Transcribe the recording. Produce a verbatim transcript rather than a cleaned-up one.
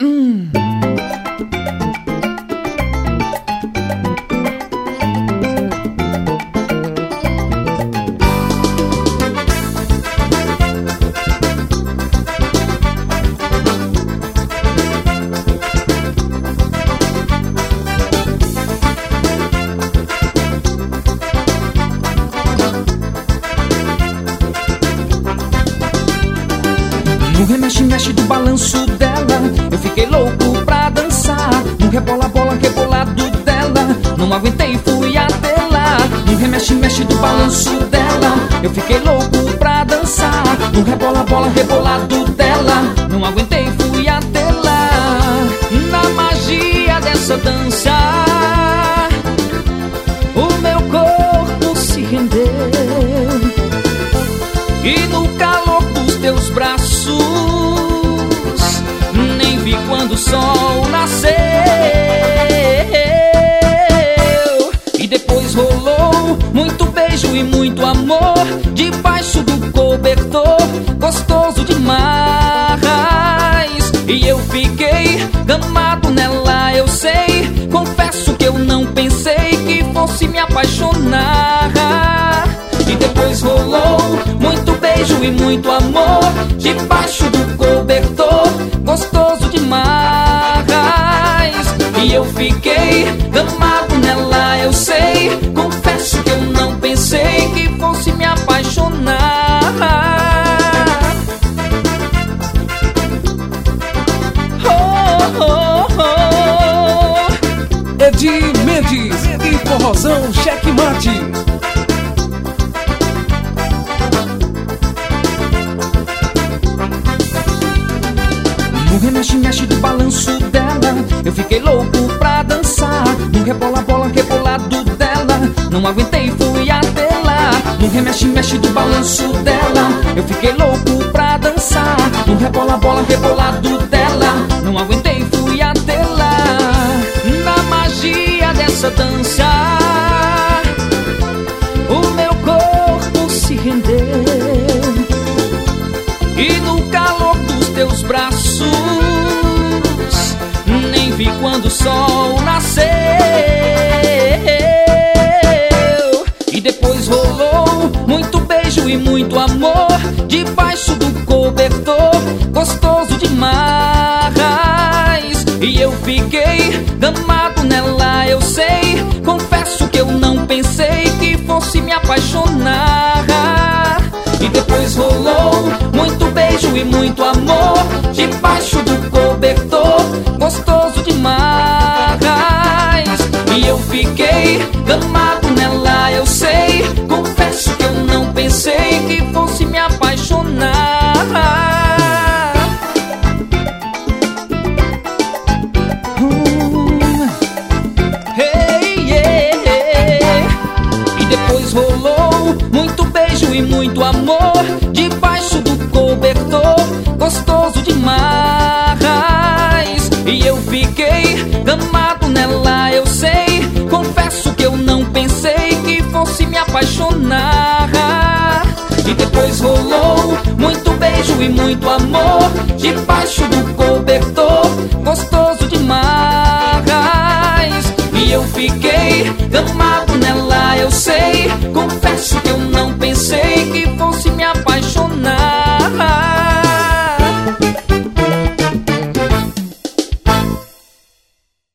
Hum. No remexe, mexe do balanço dela, eu fiquei louco pra dançar. No rebola, bola, rebolado dela, não aguentei, fui até lá. No remexe, mexe do balanço dela, eu fiquei louco pra dançar. No rebola, bola, rebolado dela, não aguentei, fui até lá. Na magia dessa dança, o meu corpo se rendeu, e no calor dos teus braços nem vi quando o sol nasceu. E depois rolou muito beijo e muito amor debaixo do cobertor, gostoso demais. E eu fiquei gamado nela, eu sei, confesso que eu não pensei que fosse me apaixonar. E depois rolou muito beijo e muito amor debaixo do cobertor, gostoso demais. E eu fiquei gamado nela, eu sei, confesso que eu não pensei que fosse me apaixonar. Oh, oh, oh. Edir Mendes e Forrozão Checkmate. No remexe, mexe do balanço dela, eu fiquei louco pra dançar. No rebola, bola, rebolado dela, não aguentei, fui até lá. No remexe, mexe do balanço dela, eu fiquei louco pra dançar. No rebola, bola, rebolado dela, não aguentei, fui até lá. Na magia dessa dança, o meu corpo se rendeu, e no calor dos teus braços nem vi quando o sol nasceu. E depois rolou muito beijo e muito amor debaixo do cobertor, gostoso demais. E eu fiquei gamado nela, eu sei, confesso que eu não pensei que fosse me apaixonar. E depois rolou muito beijo e muito amor debaixo do cobertor, gostoso demais. E eu fiquei gamado nela, eu sei, confesso que eu não pensei que fosse me apaixonar. hum. Hey, yeah, yeah. E depois rolou muito beijo e muito amor debaixo do cobertor, gostoso demais. E eu fiquei gamado nela, eu sei, confesso que eu não pensei que fosse me apaixonar. E depois rolou muito beijo e muito amor debaixo do